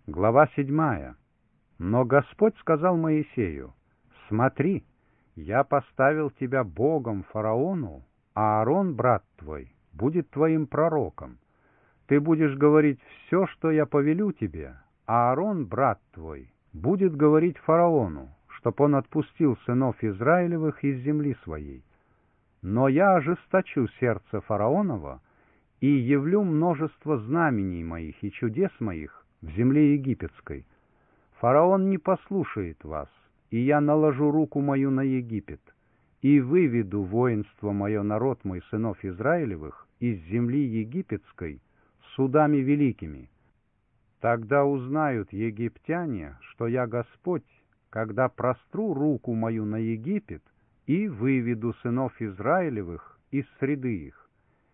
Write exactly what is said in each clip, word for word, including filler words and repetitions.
Глава седьмая. Но Господь сказал Моисею: «Смотри, я поставил тебя Богом фараону, а Аарон, брат твой, будет твоим пророком. Ты будешь говорить все, что я повелю тебе, а Аарон, брат твой, будет говорить фараону, чтоб он отпустил сынов Израилевых из земли своей. Но я ожесточу сердце фараонова и явлю множество знамений моих и чудес моих в земле египетской. Фараон не послушает вас, и я наложу руку мою на Египет, и выведу воинство мое, народ мой, сынов Израилевых, из земли египетской судами великими. Тогда узнают египтяне, что я Господь, когда простру руку мою на Египет и выведу сынов Израилевых из среды их».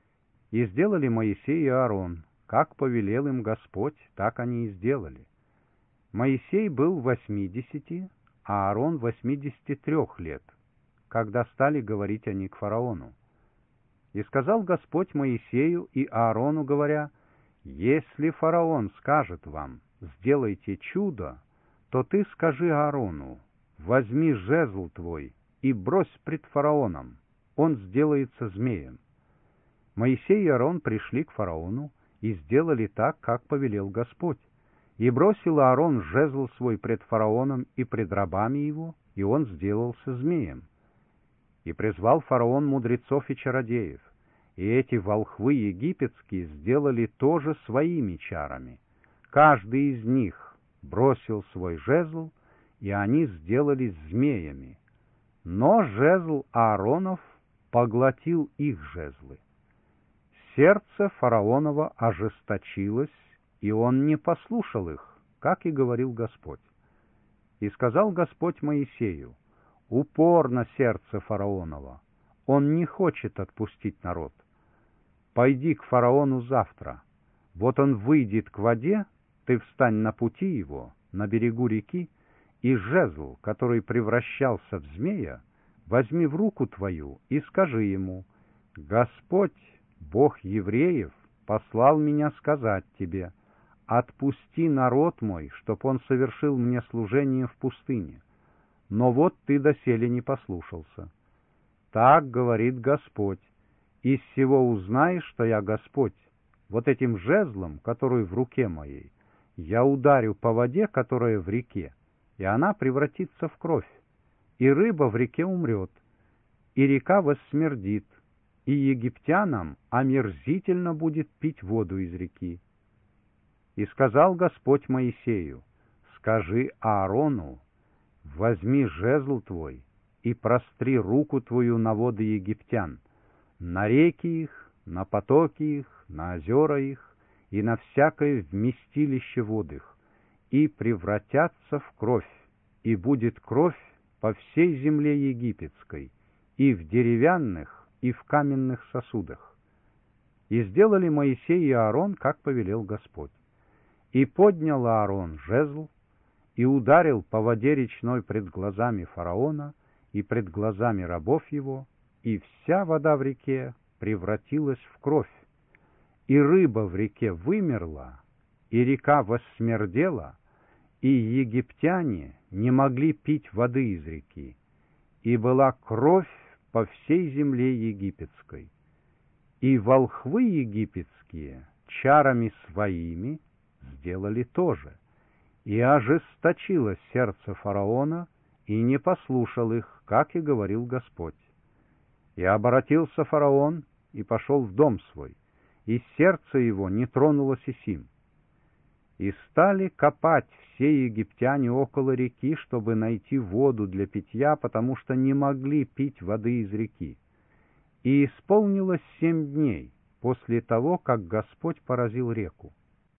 И сделали Моисей и Аарон, как повелел им Господь, так они и сделали. Моисей был восьмидесяти, а Аарон восьмидесяти трех лет, когда стали говорить они к фараону. И сказал Господь Моисею и Аарону, говоря: «Если фараон скажет вам: сделайте чудо, то ты скажи Аарону: возьми жезл твой и брось пред фараоном, он сделается змеем». Моисей и Аарон пришли к фараону и сделали так, как повелел Господь. И бросил Аарон жезл свой пред фараоном и пред рабами его, и он сделался змеем. И призвал фараон мудрецов и чародеев, и эти волхвы египетские сделали тоже своими чарами. Каждый из них бросил свой жезл, и они сделались змеями. Но жезл Ааронов поглотил их жезлы. Сердце фараонова ожесточилось, и он не послушал их, как и говорил Господь. И сказал Господь Моисею: «Упорно сердце фараонова, он не хочет отпустить народ. Пойди к фараону завтра. Вот он выйдет к воде, ты встань на пути его, на берегу реки, и жезл, который превращался в змея, возьми в руку твою и скажи ему: Господь, Бог евреев, послал меня сказать тебе: отпусти народ мой, чтоб он совершил мне служение в пустыне. Но вот ты доселе не послушался. Так говорит Господь: из всего узнаешь, что я Господь. Вот этим жезлом, который в руке моей, я ударю по воде, которая в реке, и она превратится в кровь, и рыба в реке умрет, и река воссмердит, и египтянам омерзительно будет пить воду из реки». И сказал Господь Моисею: «Скажи Аарону: возьми жезл твой и простри руку твою на воды египтян, на реки их, на потоки их, на озера их и на всякое вместилище вод их, и превратятся в кровь, и будет кровь по всей земле египетской, и в деревянных, и в каменных сосудах». И сделали Моисей и Аарон, как повелел Господь. И поднял Аарон жезл, и ударил по воде речной пред глазами фараона и пред глазами рабов его, и вся вода в реке превратилась в кровь, и рыба в реке вымерла, и река воссмердела, и египтяне не могли пить воды из реки, и была кровь по всей земле египетской. И волхвы египетские чарами своими сделали то же, и ожесточилось сердце фараона, и не послушал их, как и говорил Господь. И обратился фараон и пошел в дом свой, и сердце его не тронулось и сим. И стали копать все египтяне около реки, чтобы найти воду для питья, потому что не могли пить воды из реки. И исполнилось семь дней после того, как Господь поразил реку.